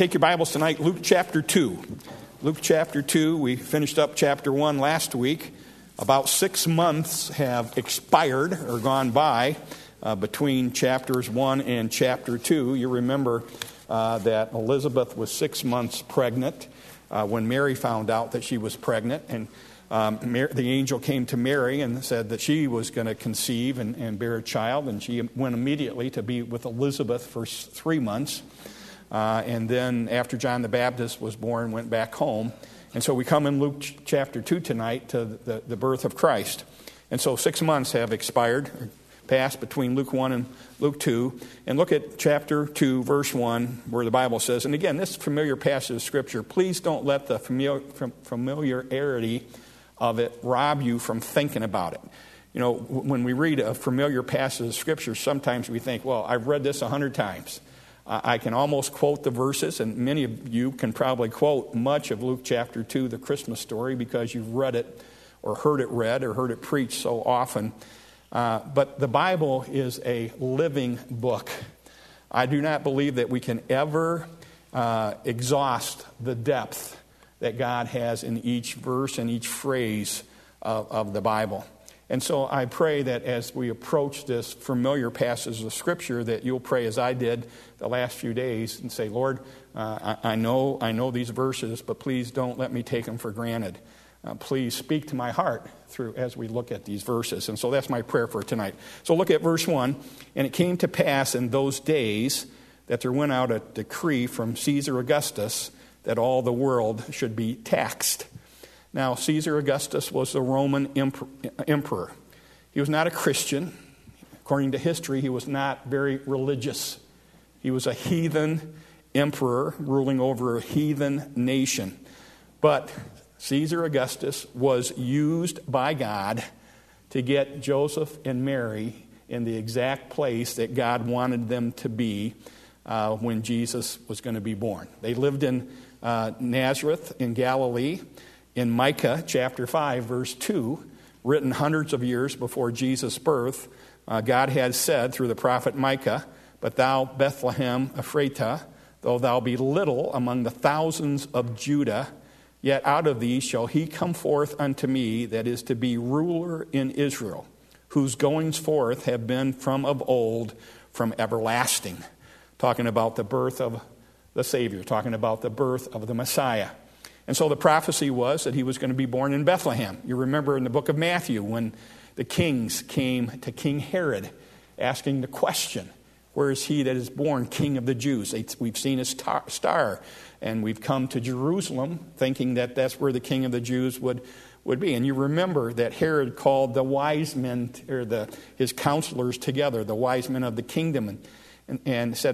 Take your Bibles tonight, Luke chapter 2. Luke chapter 2, we finished up chapter 1 last week. About 6 months have expired or gone by between chapters 1 and chapter 2. You remember that Elizabeth was 6 months pregnant when Mary found out that she was pregnant. And the angel came to Mary and said that she was going to conceive and bear a child. And she went immediately to be with Elizabeth for 3 months. And then after John the Baptist was born, went back home. And so we come in Luke chapter 2 tonight to the birth of Christ. And so 6 months have expired, passed between Luke 1 and Luke 2. And look at chapter 2, verse 1, where the Bible says, and again, this familiar passage of Scripture, please don't let the familiarity of it rob you from thinking about it. You know, when we read a familiar passage of Scripture, sometimes we think, well, I've read this 100 times. I can almost quote the verses, and many of you can probably quote much of Luke chapter 2, the Christmas story, because you've read it or heard it read or heard it preached so often. But the Bible is a living book. I do not believe that we can ever exhaust the depth that God has in each verse and each phrase of the Bible. And so I pray that as we approach this familiar passage of Scripture, that you'll pray as I did the last few days and say, Lord, I know these verses, but please don't let me take them for granted. Please speak to my heart through as we look at these verses. And so that's my prayer for tonight. So look at verse 1. And it came to pass in those days that there went out a decree from Caesar Augustus that all the world should be taxed. Now, Caesar Augustus was the Roman emperor. He was not a Christian. According to history, he was not very religious. He was a heathen emperor ruling over a heathen nation. But Caesar Augustus was used by God to get Joseph and Mary in the exact place that God wanted them to be when Jesus was going to be born. They lived in Nazareth in Galilee. In Micah chapter 5, verse 2, written hundreds of years before Jesus' birth, God had said through the prophet Micah, but thou, Bethlehem Ephratah, though thou be little among the thousands of Judah, yet out of thee shall he come forth unto me that is to be ruler in Israel, whose goings forth have been from of old, from everlasting. Talking about the birth of the Savior, talking about the birth of the Messiah. And so the prophecy was that he was going to be born in Bethlehem. You remember in the book of Matthew when the kings came to King Herod asking the question, where is he that is born King of the Jews? We've seen his star, and we've come to Jerusalem thinking that that's where the King of the Jews would be. And you remember that Herod called the wise men, or his counselors together, the wise men of the kingdom, and said,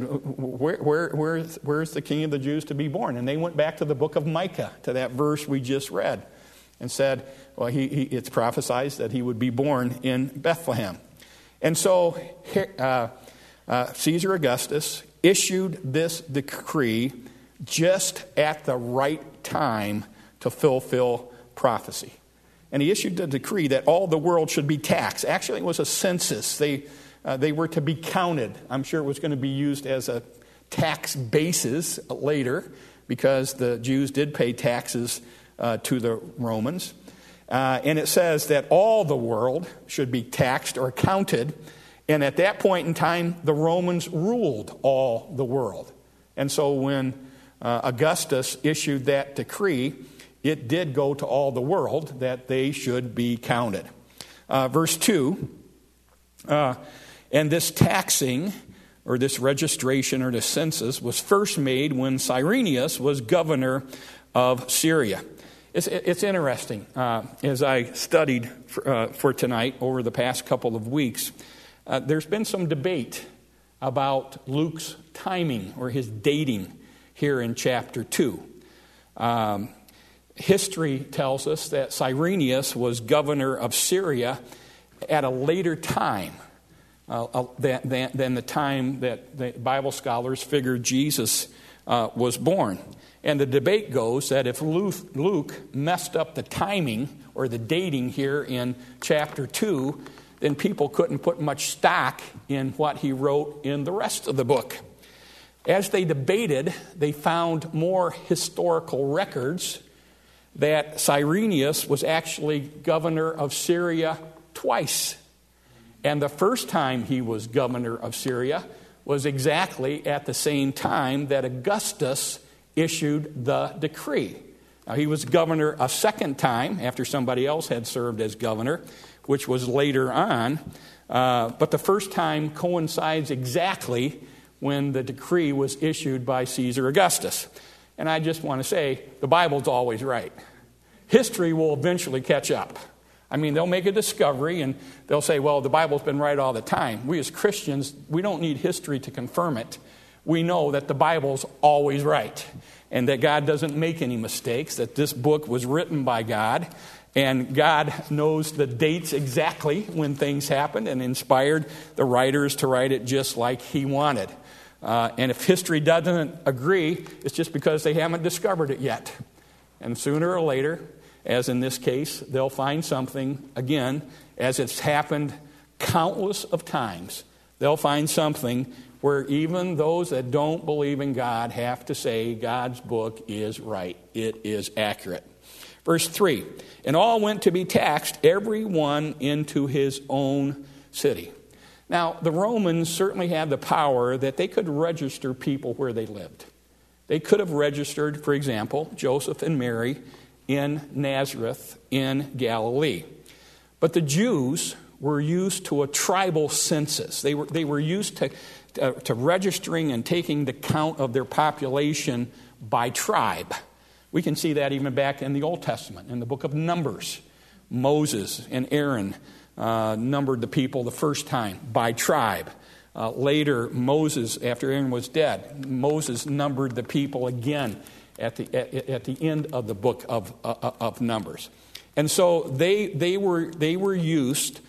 where's the King of the Jews to be born? And they went back to the book of Micah, to that verse we just read, and said, well, it's prophesied that he would be born in Bethlehem. And so Caesar Augustus issued this decree just at the right time to fulfill prophecy. And he issued the decree that all the world should be taxed. Actually, it was a census. They were to be counted. I'm sure it was going to be used as a tax basis later because the Jews did pay taxes to the Romans. And it says that all the world should be taxed or counted. And at that point in time, the Romans ruled all the world. And so when Augustus issued that decree, it did go to all the world that they should be counted. Verse 2, and this taxing, or this registration, or the census, was first made when Cyrenius was governor of Syria. It's interesting. As I studied for tonight over the past couple of weeks, there's been some debate about Luke's timing or his dating here in chapter 2. History tells us that Cyrenius was governor of Syria at a later time than the time that the Bible scholars figured Jesus was born. And the debate goes that if Luke messed up the timing or the dating here in chapter 2, then people couldn't put much stock in what he wrote in the rest of the book. As they debated, they found more historical records that Cyrenius was actually governor of Syria twice. And the first time he was governor of Syria was exactly at the same time that Augustus issued the decree. Now, he was governor a second time after somebody else had served as governor, which was later on. But the first time coincides exactly when the decree was issued by Caesar Augustus. And I just want to say, the Bible's always right. History will eventually catch up. I mean, they'll make a discovery and they'll say, well, the Bible's been right all the time. We as Christians, we don't need history to confirm it. We know that the Bible's always right and that God doesn't make any mistakes, that this book was written by God, and God knows the dates exactly when things happened and inspired the writers to write it just like He wanted. And if history doesn't agree, it's just because they haven't discovered it yet. And sooner or later, as in this case, they'll find something, again, as it's happened countless of times, they'll find something where even those that don't believe in God have to say God's book is right. It is accurate. Verse 3, and all went to be taxed, every one into his own city. Now, the Romans certainly had the power that they could register people where they lived. They could have registered, for example, Joseph and Mary in Nazareth in Galilee. But the Jews were used to a tribal census. They were used to registering and taking the count of their population by tribe. We can see that even back in the Old Testament, in the book of Numbers. Moses and Aaron numbered the people the first time by tribe. Later, Moses, after Aaron was dead, Moses numbered the people again at the end of the book of Numbers. And so they were used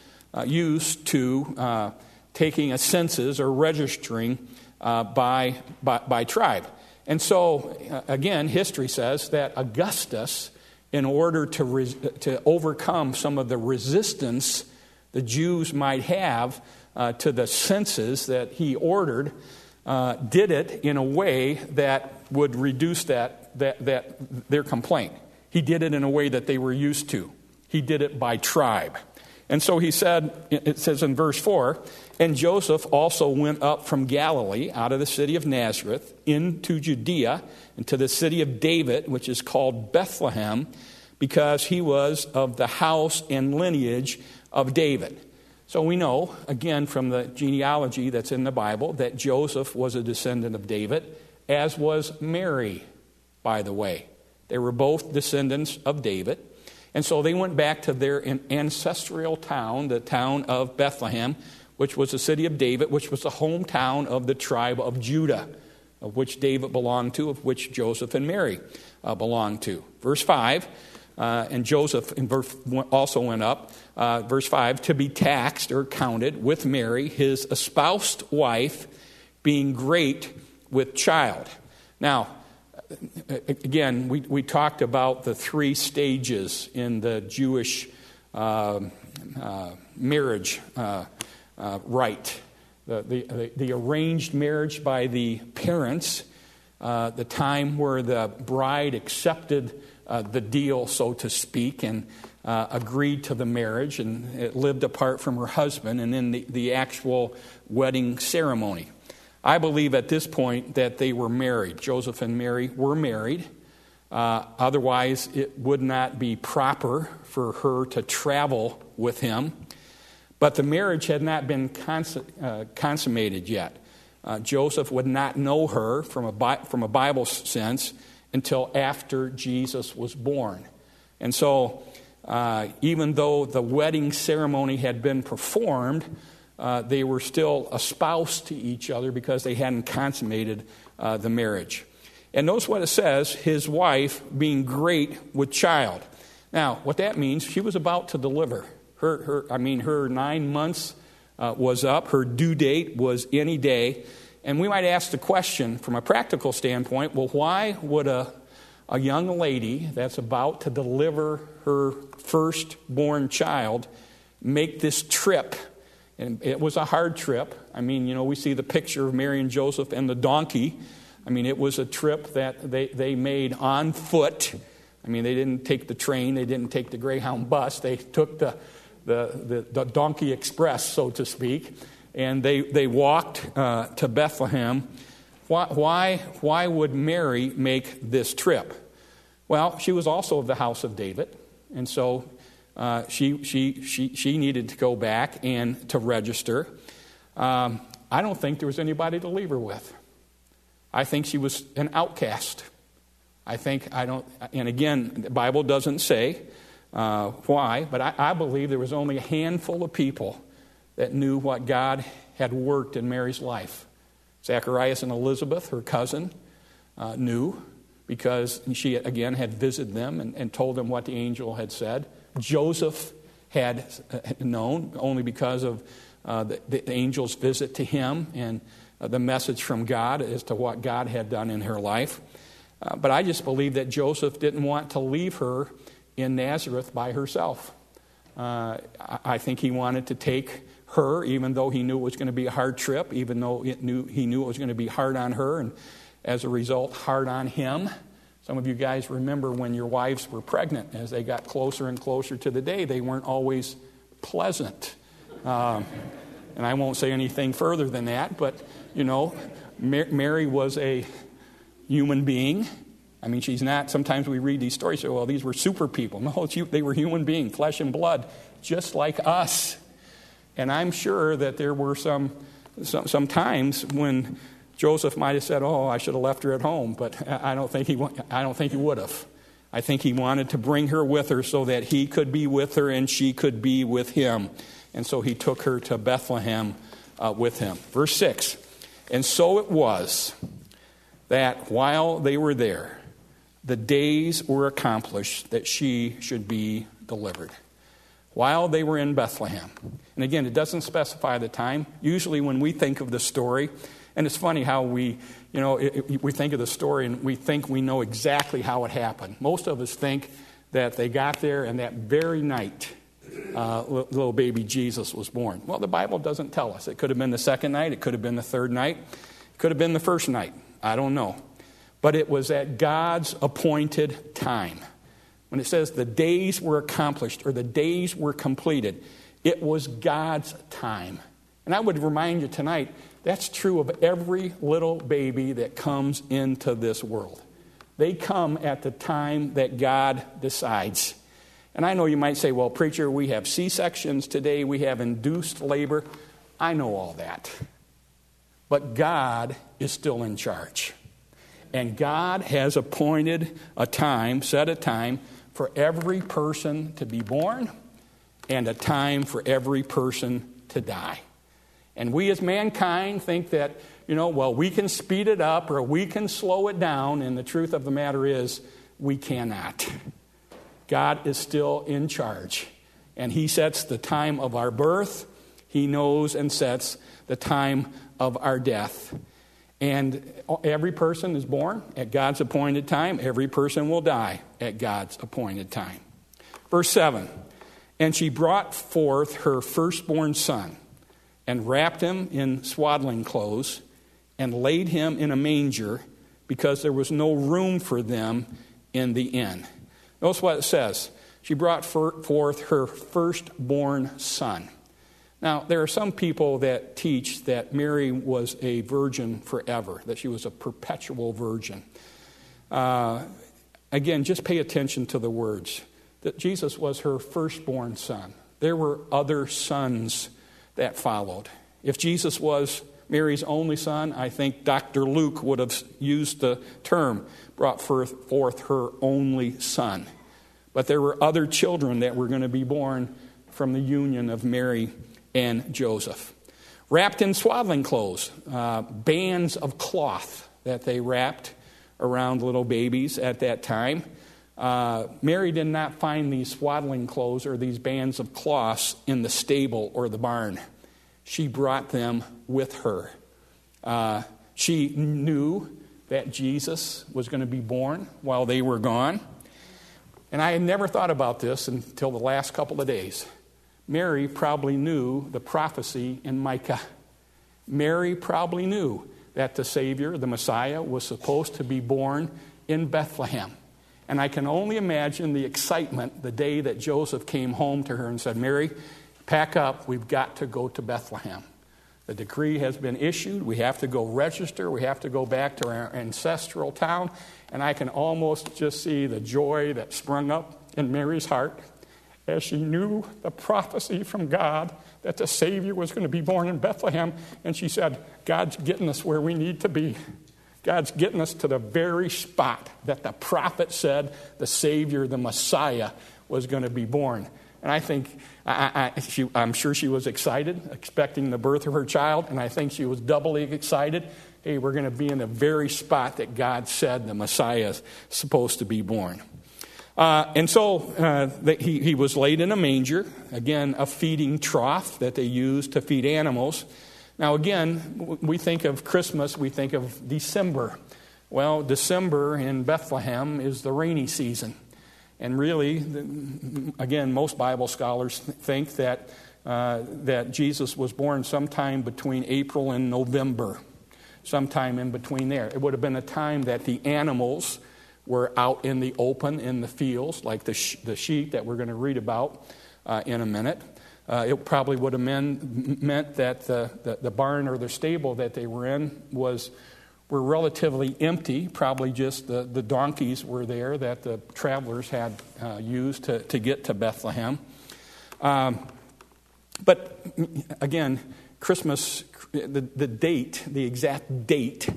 to taking a census or registering by tribe. And so, again, history says that Augustus, in order to overcome some of the resistance the Jews might have to the census that he ordered, did it in a way that would reduce their complaint. He did it in a way that they were used to. He did it by tribe. And so he said, it says in verse 4, and Joseph also went up from Galilee out of the city of Nazareth into Judea, into the city of David, which is called Bethlehem, because he was of the house and lineage of David. So we know, again, from the genealogy that's in the Bible, that Joseph was a descendant of David, as was Mary, by the way. They were both descendants of David. And so they went back to their ancestral town, the town of Bethlehem, which was the city of David, which was the hometown of the tribe of Judah, of which David belonged to, of which Joseph and Mary belonged to. Verse 5, and Joseph also went up, verse 5, to be taxed or counted with Mary, his espoused wife, being great with child. Now, again, we talked about the three stages in the Jewish marriage rite. The arranged marriage by the parents, the time where the bride accepted the deal, so to speak, and agreed to the marriage and it lived apart from her husband, and then the actual wedding ceremony. I believe at this point that they were married. Joseph and Mary were married. Otherwise, it would not be proper for her to travel with him. But the marriage had not been consummated yet. Joseph would not know her from a Bible sense until after Jesus was born. And so, even though the wedding ceremony had been performed, they were still espoused to each other because they hadn't consummated the marriage. And notice what it says, his wife being great with child. Now, what that means, she was about to deliver. Her 9 months was up. Her due date was any day. And we might ask the question from a practical standpoint, well, why would a young lady that's about to deliver her firstborn child make this trip And it was a hard trip. I mean, we see the picture of Mary and Joseph and the donkey. I mean, it was a trip that they made on foot. I mean, they didn't take the train. They didn't take the Greyhound bus. They took the Donkey Express, so to speak, and they walked to Bethlehem. Why would Mary make this trip? Well, she was also of the house of David, and so she needed to go back and to register. I don't think there was anybody to leave her with. I think she was an outcast. And again, the Bible doesn't say why, but I believe there was only a handful of people that knew what God had worked in Mary's life. Zacharias and Elizabeth, her cousin, knew because she, again, had visited them and told them what the angel had said. Joseph had known only because of the angel's visit to him and the message from God as to what God had done in her life. But I just believe that Joseph didn't want to leave her in Nazareth by herself. I think he wanted to take her, even though he knew it was going to be a hard trip, even though he knew it was going to be hard on her, and as a result, hard on him. Some of you guys remember when your wives were pregnant. As they got closer and closer to the day, they weren't always pleasant. And I won't say anything further than that, but, Mary was a human being. I mean, she's not, sometimes we read these stories, say, well, these were super people. No, they were human beings, flesh and blood, just like us. And I'm sure that there were some times when Joseph might have said, oh, I should have left her at home, but I don't think he would have. I think he wanted to bring her with her so that he could be with her and she could be with him. And so he took her to Bethlehem with him. Verse 6, and so it was that while they were there, the days were accomplished that she should be delivered. While they were in Bethlehem. And again, it doesn't specify the time. Usually when we think of the story, and it's funny how we think of the story and we think we know exactly how it happened. Most of us think that they got there and that very night little baby Jesus was born. Well, the Bible doesn't tell us. It could have been the second night. It could have been the third night. It could have been the first night. I don't know. But it was at God's appointed time. When it says the days were accomplished or the days were completed, it was God's time. And I would remind you tonight, that's true of every little baby that comes into this world. They come at the time that God decides. And I know you might say, well, preacher, we have C-sections today, we have induced labor. I know all that. But God is still in charge. And God has appointed a time, set a time, for every person to be born and a time for every person to die. And we as mankind think that, we can speed it up or we can slow it down, and the truth of the matter is we cannot. God is still in charge, and He sets the time of our birth. He knows and sets the time of our death. And every person is born at God's appointed time. Every person will die at God's appointed time. Verse 7, and she brought forth her firstborn son and wrapped him in swaddling clothes and laid him in a manger because there was no room for them in the inn. Notice what it says. She brought forth her firstborn son. Now, there are some people that teach that Mary was a virgin forever, that she was a perpetual virgin. Again, just pay attention to the words. That Jesus was her firstborn son. There were other sons that followed. If Jesus was Mary's only son, I think Dr. Luke would have used the term, brought forth her only son. But there were other children that were going to be born from the union of Mary and Joseph. Wrapped in swaddling clothes, bands of cloth that they wrapped around little babies at that time. Mary did not find these swaddling clothes or these bands of cloths in the stable or the barn. She brought them with her. She knew that Jesus was going to be born while they were gone. And I had never thought about this until the last couple of days. Mary probably knew the prophecy in Micah. Mary probably knew that the Savior, the Messiah, was supposed to be born in Bethlehem. And I can only imagine the excitement the day that Joseph came home to her and said, Mary, pack up, we've got to go to Bethlehem. The decree has been issued, we have to go register, we have to go back to our ancestral town. And I can almost just see the joy that sprung up in Mary's heart as she knew the prophecy from God that the Savior was going to be born in Bethlehem. And she said, God's getting us where we need to be. God's getting us to the very spot that the prophet said the Savior, the Messiah, was going to be born. And I think, I'm sure she was excited, expecting the birth of her child, and I think she was doubly excited. Hey, we're going to be in the very spot that God said the Messiah is supposed to be born. And so he was laid in a manger, again, a feeding trough that they used to feed animals. Now, again, we think of Christmas, we think of December. Well, December in Bethlehem is the rainy season. And really, again, most Bible scholars think that Jesus was born sometime between April and November, sometime in between there. It would have been a time that the animals were out in the open, in the fields, like the sheep that we're going to read about in a minute. It probably would have meant that the barn or the stable that they were in were relatively empty. Probably just the donkeys were there that the travelers had used to get to Bethlehem. But again, Christmas, the exact date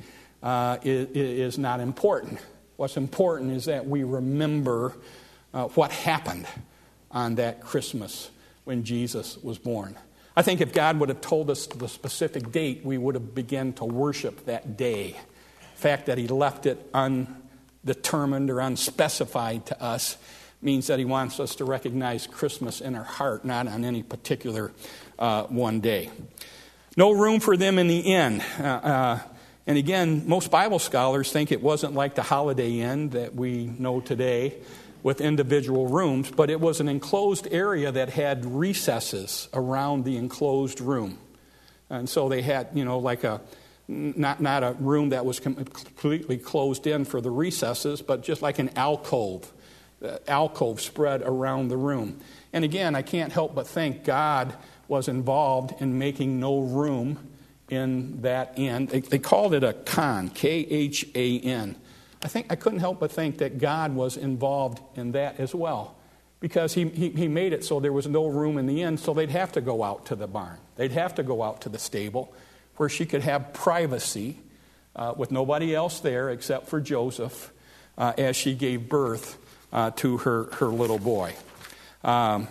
is not important. What's important is that we remember what happened on that Christmas when Jesus was born. I think if God would have told us the specific date, we would have begun to worship that day. The fact that he left it undetermined or unspecified to us means that he wants us to recognize Christmas in our heart, not on any particular one day. No room for them in the inn. And again, most Bible scholars think it wasn't like the Holiday Inn that we know today with individual rooms, but it was an enclosed area that had recesses around the enclosed room. And so they had, like not a room that was completely closed in for the recesses, but just like an alcove spread around the room. And again, I can't help but think God was involved in making no room in that inn. They called it a khan, Khan. I couldn't help but think that God was involved in that as well, because he made it so there was no room in the inn, so they'd have to go out to the barn. They'd have to go out to the stable where she could have privacy with nobody else there except for Joseph as she gave birth to her little boy. A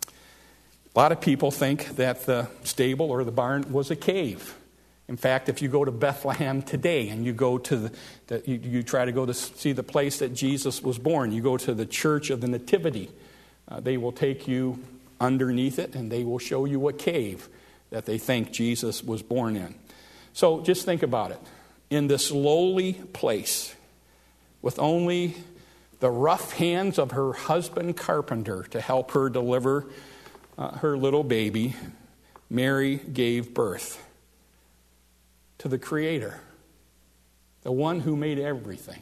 lot of people think that the stable or the barn was a cave. In fact, if you go to Bethlehem today and you go to you try to go to see the place that Jesus was born, you go to the Church of the Nativity, they will take you underneath it and they will show you a cave that they think Jesus was born in. So just think about it. In this lowly place, with only the rough hands of her husband carpenter to help her deliver her little baby, Mary gave birth to the Creator, the one who made everything,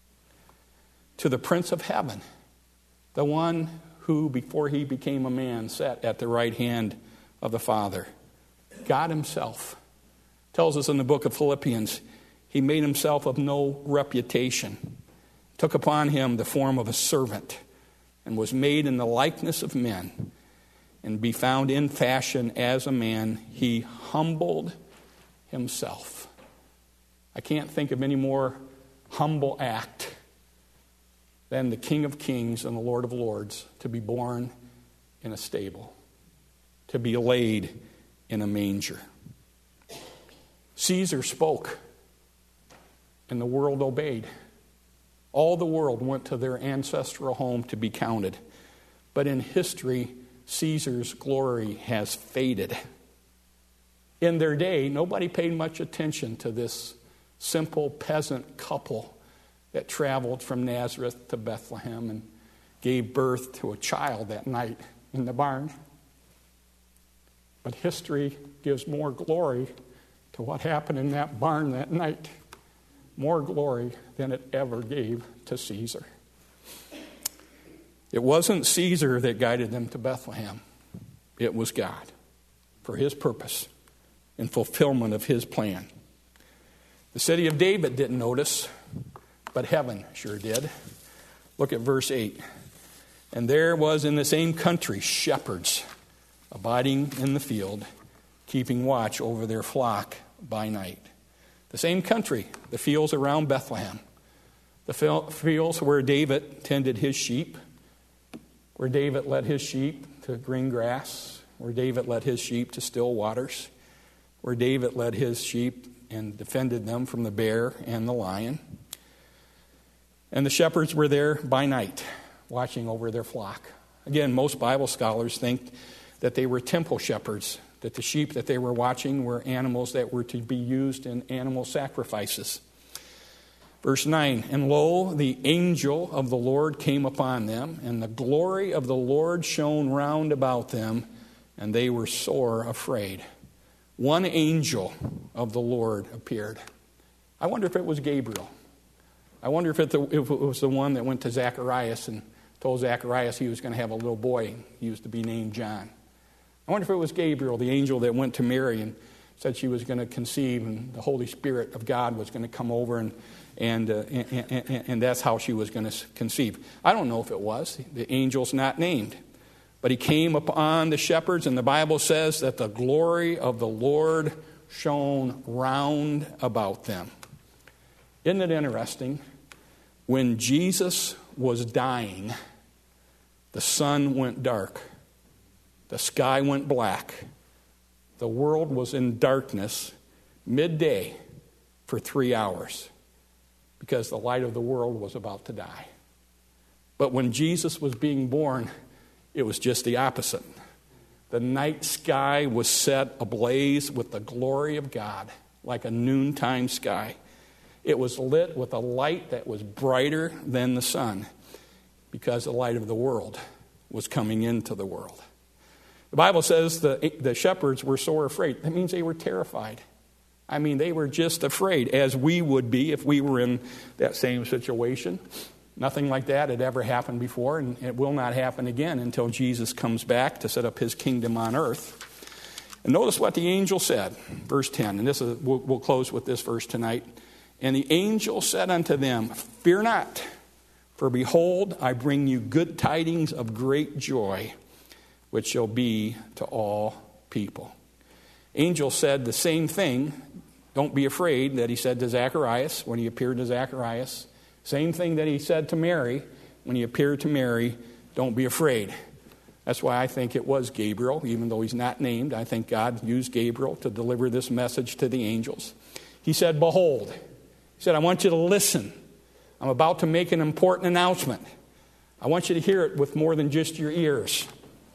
to the Prince of Heaven, the one who, before he became a man, sat at the right hand of the Father. God himself tells us in the book of Philippians, he made himself of no reputation, took upon him the form of a servant, and was made in the likeness of men, and be found in fashion as a man. He humbled himself. I can't think of any more humble act than the King of Kings and the Lord of Lords to be born in a stable, to be laid in a manger. Caesar spoke, and the world obeyed. All the world went to their ancestral home to be counted. But in history, Caesar's glory has faded. In their day, nobody paid much attention to this simple peasant couple that traveled from Nazareth to Bethlehem and gave birth to a child that night in the barn. But history gives more glory to what happened in that barn that night. More glory than it ever gave to Caesar. It wasn't Caesar that guided them to Bethlehem. It was God for his purpose and fulfillment of his plan. The city of David didn't notice, but heaven sure did. Look at verse 8. And there was in the same country shepherds abiding in the field, keeping watch over their flock by night. The same country, the fields around Bethlehem. The fields where David tended his sheep, where David led his sheep to green grass, where David led his sheep to still waters, where David led his sheep and defended them from the bear and the lion. And the shepherds were there by night, watching over their flock. Again, most Bible scholars think that they were temple shepherds, that the sheep that they were watching were animals that were to be used in animal sacrifices. Verse 9, and lo, the angel of the Lord came upon them, and the glory of the Lord shone round about them, and they were sore afraid. One angel of the Lord appeared. I wonder if it was Gabriel. I wonder if it was the one that went to Zacharias and told Zacharias he was going to have a little boy. He was to be named John. I wonder if it was Gabriel, the angel that went to Mary and said she was going to conceive and the Holy Spirit of God was going to come over and that's how she was going to conceive. I don't know if it was. The angel's not named. But he came upon the shepherds, and the Bible says that the glory of the Lord shone round about them. Isn't it interesting? When Jesus was dying, the sun went dark. The sky went black. The world was in darkness midday for 3 hours because the light of the world was about to die. But when Jesus was being born, it was just the opposite. The night sky was set ablaze with the glory of God, like a noontime sky. It was lit with a light that was brighter than the sun because the light of the world was coming into the world. The Bible says the shepherds were sore afraid. That means they were terrified. I mean, they were just afraid, as we would be if we were in that same situation. Nothing like that had ever happened before, and it will not happen again until Jesus comes back to set up his kingdom on earth. And notice what the angel said, verse 10, and we'll close with this verse tonight. And the angel said unto them, fear not, for behold, I bring you good tidings of great joy, which shall be to all people. Angel said the same thing, don't be afraid, that he said to Zacharias when he appeared to Zacharias. Same thing that he said to Mary when he appeared to Mary, don't be afraid. That's why I think it was Gabriel, even though he's not named. I think God used Gabriel to deliver this message to the angels. He said, behold. He said, I want you to listen. I'm about to make an important announcement. I want you to hear it with more than just your ears.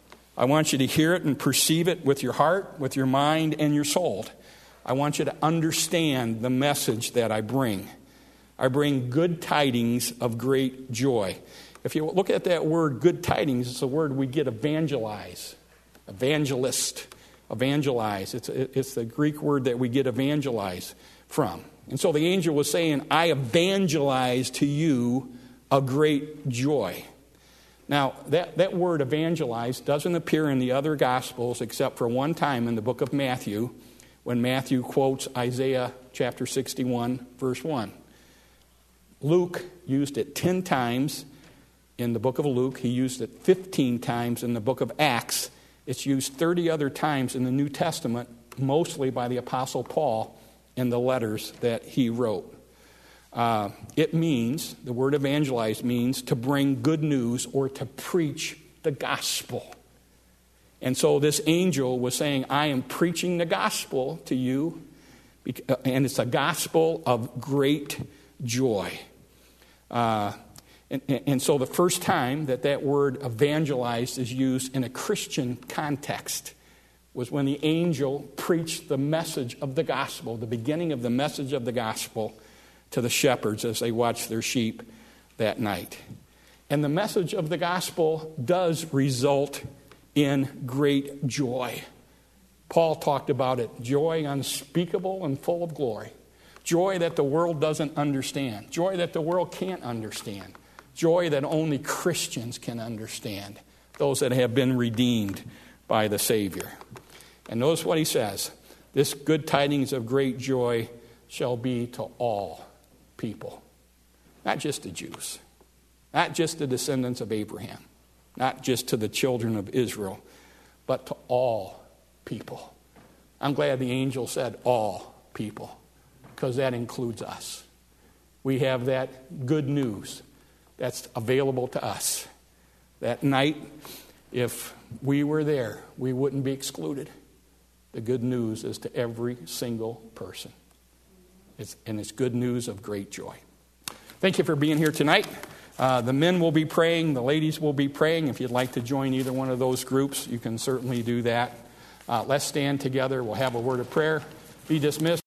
I want you to hear it and perceive it with your heart, with your mind, and your soul. I want you to understand the message that I bring. I bring good tidings of great joy. If you look at that word, good tidings, it's a word we get evangelize, evangelist, evangelize. It's the Greek word that we get evangelize from. And so the angel was saying, I evangelize to you a great joy. Now, that word evangelize doesn't appear in the other Gospels except for one time in the book of Matthew, when Matthew quotes Isaiah chapter 61, verse 1. Luke used it 10 times in the book of Luke. He used it 15 times in the book of Acts. It's used 30 other times in the New Testament, mostly by the Apostle Paul in the letters that he wrote. It means, the word evangelize means to bring good news or to preach the gospel. And so this angel was saying, I am preaching the gospel to you, and it's a gospel of great joy. And so the first time that word evangelized is used in a Christian context was when the angel preached the message of the gospel, the beginning of the message of the gospel to the shepherds as they watched their sheep that night. And the message of the gospel does result in great joy. Paul talked about it, joy unspeakable and full of glory. Joy that the world doesn't understand. Joy that the world can't understand. Joy that only Christians can understand. Those that have been redeemed by the Savior. And notice what he says. This good tidings of great joy shall be to all people. Not just the Jews. Not just the descendants of Abraham. Not just to the children of Israel. But to all people. I'm glad the angel said all people. Because that includes us. We have that good news that's available to us. That night, if we were there, we wouldn't be excluded. The good news is to every single person. And it's good news of great joy. Thank you for being here tonight. The men will be praying. The ladies will be praying. If you'd like to join either one of those groups, you can certainly do that. Let's stand together. We'll have a word of prayer. Be dismissed.